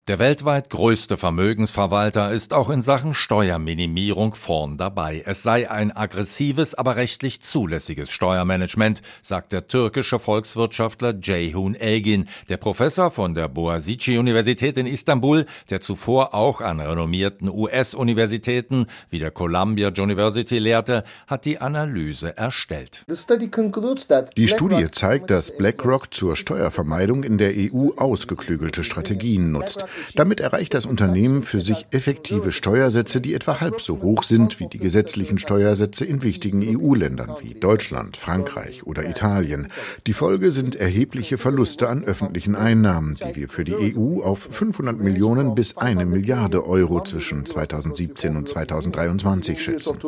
Der weltweit größte Vermögensverwalter ist auch in Sachen Steuerminimierung vorn dabei. Es sei ein aggressives, aber rechtlich zulässiges Steuermanagement, sagt der türkische Volkswirtschaftler Ceyhun Engin, der Professor von der Boğaziçi-Universität in Istanbul, der zuvor auch an renommierten US-Universitäten wie der Columbia University lehrte, hat die Analyse erstellt. Die Studie zeigt, dass BlackRock zur Steuervermeidung in der EU ausgeklügelte Strategien nutzt. Damit erreicht das Unternehmen für sich effektive Steuersätze, die etwa halb so hoch sind wie die gesetzlichen Steuersätze in wichtigen EU-Ländern wie Deutschland, Frankreich oder Italien. Die Folge sind erhebliche Verluste an öffentlichen Einnahmen, die wir für die EU auf 500 Millionen bis 1 Milliarde Euro zwischen 2017 und 2023 schätzen.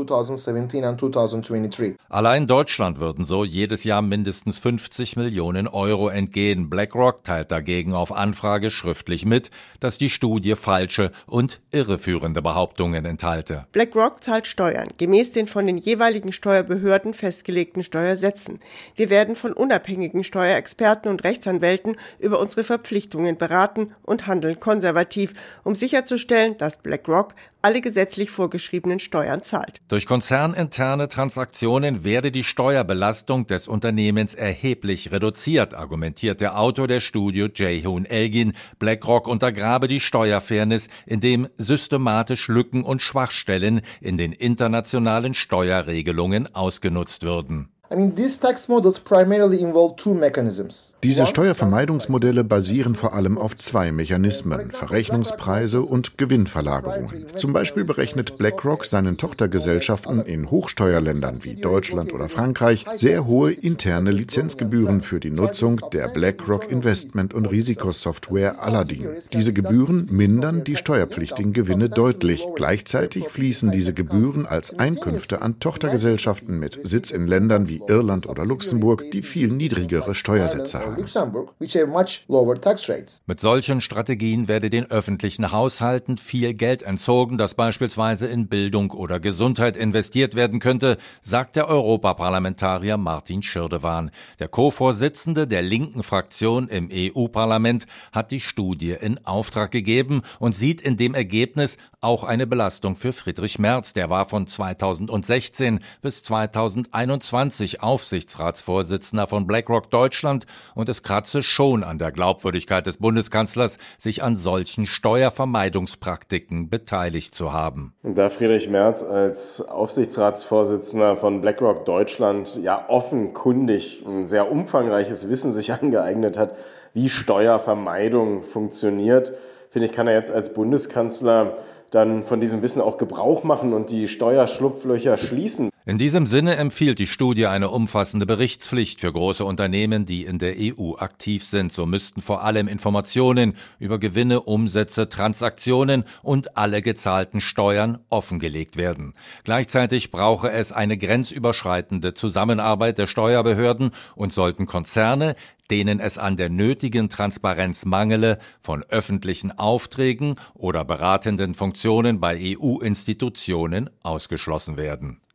Allein Deutschland würden so jedes Jahr mindestens 50 Millionen Euro entgehen. BlackRock teilt dagegen auf Anfrage schriftlich mit, dass die Studie falsche und irreführende Behauptungen enthalte. BlackRock zahlt Steuern, gemäß den von den jeweiligen Steuerbehörden festgelegten Steuersätzen. Wir werden von unabhängigen Steuerexperten und Rechtsanwälten über unsere Verpflichtungen beraten und handeln konservativ, um sicherzustellen, dass BlackRock alle gesetzlich vorgeschriebenen Steuern zahlt. Durch konzerninterne Transaktionen werde die Steuerbelastung des Unternehmens erheblich reduziert, argumentiert der Autor der Studie Ceyhun Engin. BlackRock untergrabe die Steuerfairness, indem systematisch Lücken und Schwachstellen in den internationalen Steuerregelungen ausgenutzt würden. Diese Steuervermeidungsmodelle basieren vor allem auf 2 Mechanismen: Verrechnungspreise und Gewinnverlagerungen. Zum Beispiel berechnet BlackRock seinen Tochtergesellschaften in Hochsteuerländern wie Deutschland oder Frankreich sehr hohe interne Lizenzgebühren für die Nutzung der BlackRock Investment- und Risikosoftware Aladdin. Diese Gebühren mindern die steuerpflichtigen Gewinne deutlich. Gleichzeitig fließen diese Gebühren als Einkünfte an Tochtergesellschaften mit Sitz in Ländern wie Irland oder Luxemburg, die viel niedrigere Steuersätze haben. Mit solchen Strategien werde den öffentlichen Haushalten viel Geld entzogen, das beispielsweise in Bildung oder Gesundheit investiert werden könnte, sagt der Europaparlamentarier Martin Schirdewan. Der Co-Vorsitzende der linken Fraktion im EU-Parlament hat die Studie in Auftrag gegeben und sieht in dem Ergebnis auch eine Belastung für Friedrich Merz. Der war von 2016 bis 2021 Aufsichtsratsvorsitzender von BlackRock Deutschland und es kratze schon an der Glaubwürdigkeit des Bundeskanzlers, sich an solchen Steuervermeidungspraktiken beteiligt zu haben. Und da Friedrich Merz als Aufsichtsratsvorsitzender von BlackRock Deutschland ja offenkundig ein sehr umfangreiches Wissen sich angeeignet hat, wie Steuervermeidung funktioniert, finde ich, kann er jetzt als Bundeskanzler dann von diesem Wissen auch Gebrauch machen und die Steuerschlupflöcher schließen. In diesem Sinne empfiehlt die Studie eine umfassende Berichtspflicht für große Unternehmen, die in der EU aktiv sind. So müssten vor allem Informationen über Gewinne, Umsätze, Transaktionen und alle gezahlten Steuern offengelegt werden. Gleichzeitig brauche es eine grenzüberschreitende Zusammenarbeit der Steuerbehörden und sollten Konzerne, denen es an der nötigen Transparenz mangele, von öffentlichen Aufträgen oder beratenden Funktionen bei EU-Institutionen ausgeschlossen werden.